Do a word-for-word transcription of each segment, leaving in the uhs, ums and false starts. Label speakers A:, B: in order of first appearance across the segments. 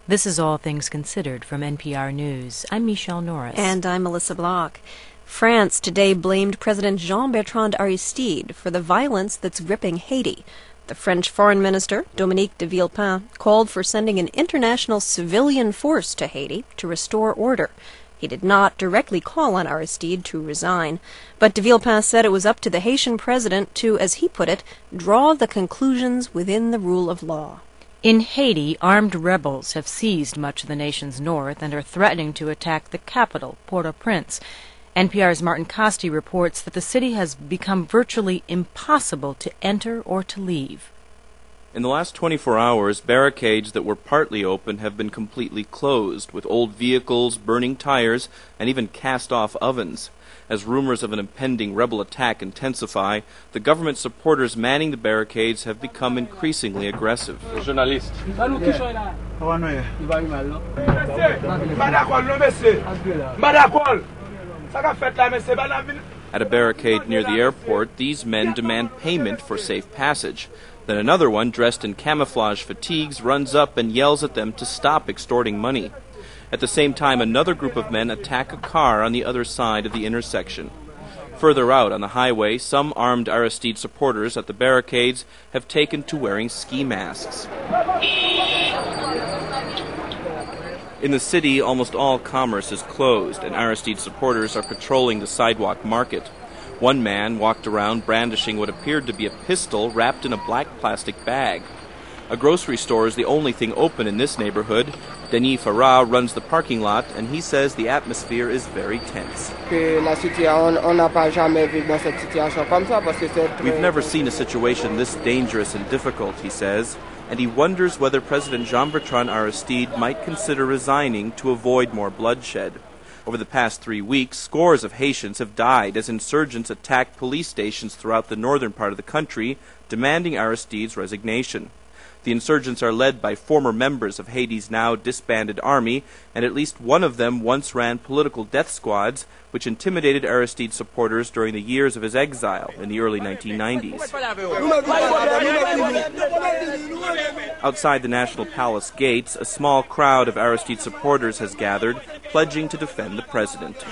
A: This is All Things Considered from N P R News. I'm Michelle Norris.
B: And I'm Melissa Block. France today blamed President Jean-Bertrand Aristide for the violence that's gripping Haiti. The French Foreign Minister, Dominique de Villepin, called for sending an international civilian force to Haiti to restore order. He did not directly call on Aristide to resign, but de Villepin said it was up to the Haitian president to, as he put it, draw the conclusions within the rule of law.
A: In Haiti, armed rebels have seized much of the nation's north and are threatening to attack the capital, Port-au-Prince. N P R's Martin Costi reports that the city has become virtually impossible to enter or to leave.
C: In the last twenty-four hours, barricades that were partly open have been completely closed, with old vehicles, burning tires, and even cast-off ovens. As rumors of an impending rebel attack intensify, the government supporters manning the barricades have become increasingly aggressive. At a barricade near the airport, these men demand payment for safe passage. Then another one, dressed in camouflage fatigues, runs up and yells at them to stop extorting money. At the same time, another group of men attack a car on the other side of the intersection. Further out on the highway, some armed Aristide supporters at the barricades have taken to wearing ski masks. In the city, almost all commerce is closed, and Aristide supporters are patrolling the sidewalk market. One man walked around brandishing what appeared to be a pistol wrapped in a black plastic bag. A grocery store is the only thing open in this neighborhood. Denis Farah runs the parking lot, and he says the atmosphere is very tense. We've never seen a situation this dangerous and difficult, he says, and he wonders whether President Jean-Bertrand Aristide might consider resigning to avoid more bloodshed. Over the past three weeks, scores of Haitians have died as insurgents attacked police stations throughout the northern part of the country, demanding Aristide's resignation. The insurgents are led by former members of Haiti's now disbanded army, and at least one of them once ran political death squads, which intimidated Aristide supporters during the years of his exile in the early nineteen nineties. Outside the National Palace gates, a small crowd of Aristide supporters has gathered, pledging to defend the president.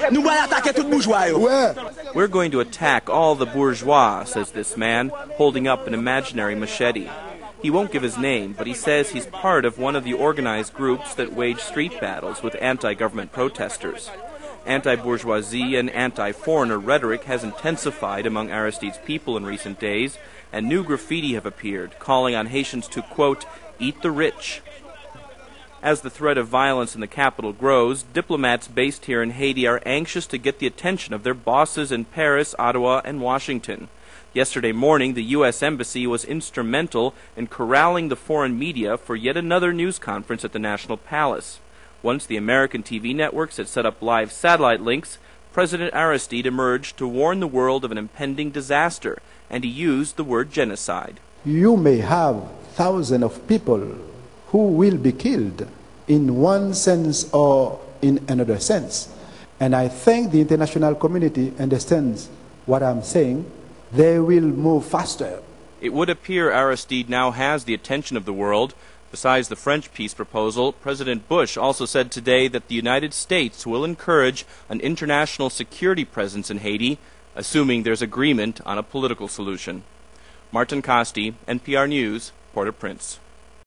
C: We're going to attack all the bourgeois, says this man, holding up an imaginary machete. He won't give his name, but he says he's part of one of the organized groups that wage street battles with anti-government protesters. Anti-bourgeoisie and anti-foreigner rhetoric has intensified among Aristide's people in recent days, and new graffiti have appeared, calling on Haitians to, quote, eat the rich. As the threat of violence in the capital grows, diplomats based here in Haiti are anxious to get the attention of their bosses in Paris, Ottawa, and Washington. Yesterday morning, the U S Embassy was instrumental in corralling the foreign media for yet another news conference at the National Palace. Once the American T V networks had set up live satellite links, President Aristide emerged to warn the world of an impending disaster, and he used the word genocide.
D: You may have thousands of people who will be killed in one sense or in another sense. And I think the international community understands what I'm saying. They will move faster.
C: It would appear Aristide now has the attention of the world. Besides the French peace proposal, President Bush also said today that the United States will encourage an international security presence in Haiti, assuming there's agreement on a political solution. Martin Costi, N P R News, Port-au-Prince.